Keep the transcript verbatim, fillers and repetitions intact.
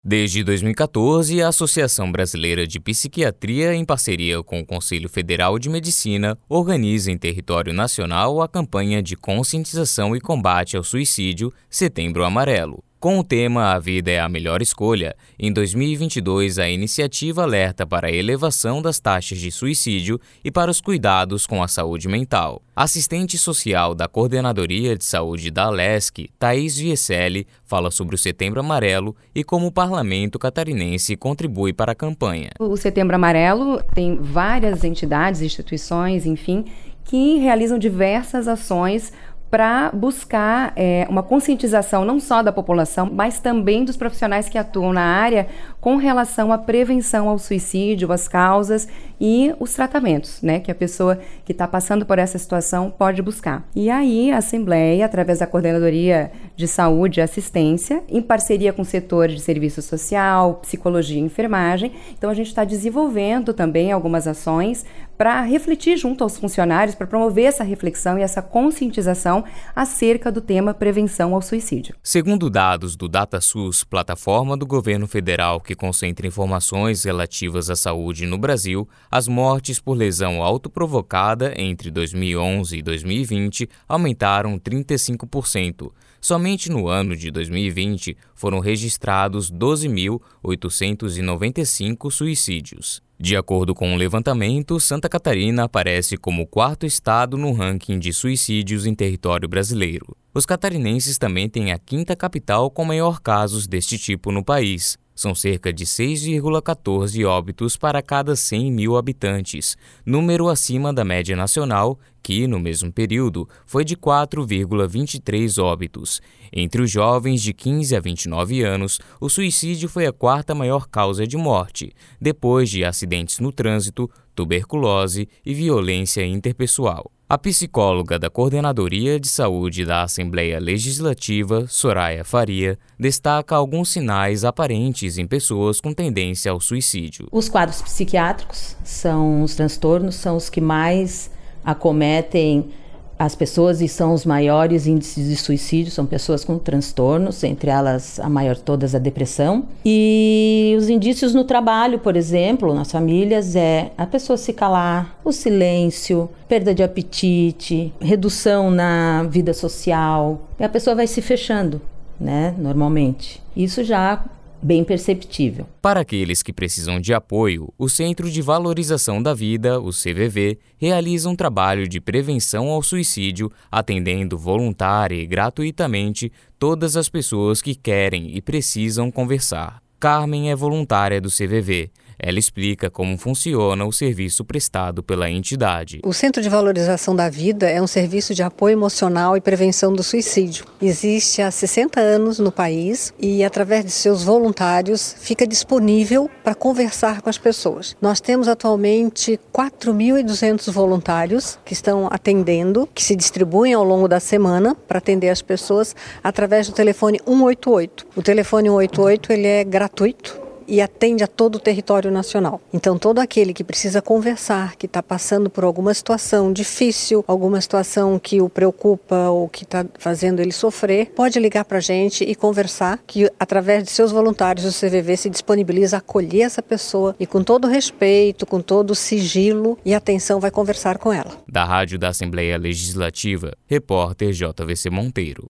Desde dois mil e quatorze, a Associação Brasileira de Psiquiatria, em parceria com o Conselho Federal de Medicina, organiza em território nacional a campanha de conscientização e combate ao suicídio Setembro Amarelo. Com o tema A Vida é a Melhor Escolha, em dois mil e vinte e dois a iniciativa alerta para a elevação das taxas de suicídio e para os cuidados com a saúde mental. Assistente social da Coordenadoria de Saúde da Alesc, Thaís Vieselli, fala sobre o Setembro Amarelo e como o parlamento catarinense contribui para a campanha. O Setembro Amarelo tem várias entidades, instituições, enfim, que realizam diversas ações para buscar é, uma conscientização não só da população, mas também dos profissionais que atuam na área com relação à prevenção ao suicídio, as causas e os tratamentos, né, que a pessoa que está passando por essa situação pode buscar. E aí a Assembleia, através da Coordenadoria de Saúde e Assistência, em parceria com o setor de serviço social, psicologia e enfermagem, então a gente está desenvolvendo também algumas ações para refletir junto aos funcionários, para promover essa reflexão e essa conscientização acerca do tema prevenção ao suicídio. Segundo dados do DataSUS, plataforma do governo federal que concentra informações relativas à saúde no Brasil, as mortes por lesão autoprovocada entre dois mil e onze e dois mil e vinte aumentaram trinta e cinco por cento. Somente no ano de dois mil e vinte foram registrados doze mil oitocentos e noventa e cinco suicídios. De acordo com o levantamento, Santa Catarina aparece como o quarto estado no ranking de suicídios em território brasileiro. Os catarinenses também têm a quinta capital com maior casos deste tipo no país. São cerca de seis vírgula quatorze óbitos para cada cem mil habitantes, número acima da média nacional, que, no mesmo período, foi de quatro vírgula vinte e três óbitos. Entre os jovens de quinze a vinte e nove anos, o suicídio foi a quarta maior causa de morte, depois de acidentes no trânsito, tuberculose e violência interpessoal. A psicóloga da Coordenadoria de Saúde da Assembleia Legislativa, Soraya Faria, destaca alguns sinais aparentes em pessoas com tendência ao suicídio. Os quadros psiquiátricos são os transtornos, são os que mais acometem as pessoas e são os maiores índices de suicídio, são pessoas com transtornos, entre elas a maior todas a depressão. E os indícios no trabalho, por exemplo, nas famílias, é a pessoa se calar, o silêncio, perda de apetite, redução na vida social, e a pessoa vai se fechando, né, normalmente. Isso já bem perceptível. Para aqueles que precisam de apoio, o Centro de Valorização da Vida, o C V V, realiza um trabalho de prevenção ao suicídio, atendendo voluntária e gratuitamente todas as pessoas que querem e precisam conversar. Carmen é voluntária do C V V. Ela explica como funciona o serviço prestado pela entidade. O Centro de Valorização da Vida é um serviço de apoio emocional e prevenção do suicídio. Existe há sessenta anos no país e, através de seus voluntários, fica disponível para conversar com as pessoas. Nós temos atualmente quatro mil e duzentos voluntários que estão atendendo, que se distribuem ao longo da semana para atender as pessoas através do telefone um oito oito. O telefone um oito oito ele é gratuito e atende a todo o território nacional. Então, todo aquele que precisa conversar, que está passando por alguma situação difícil, alguma situação que o preocupa ou que está fazendo ele sofrer, pode ligar para a gente e conversar, que através de seus voluntários o C V V se disponibiliza a acolher essa pessoa e com todo respeito, com todo sigilo e atenção vai conversar com ela. Da Rádio da Assembleia Legislativa, repórter J V C Monteiro.